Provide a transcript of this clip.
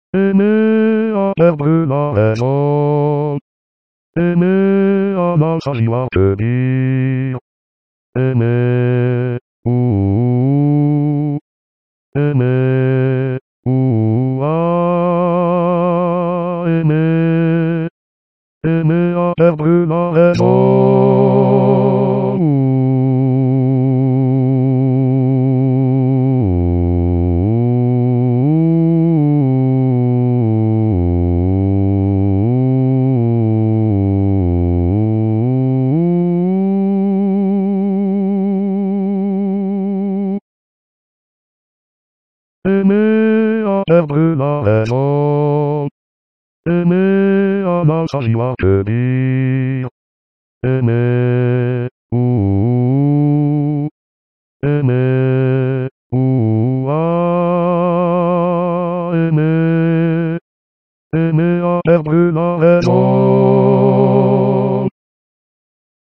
Aimer à perdre la raison. Aimer à ne savoir que dire. Aimer, aimer, aimer, aimer à perdre la raison. Aimer à perdre la raison. Aimer à ne savoir que dire. Aimer, aimer, aimer, aimer à perdre la raison.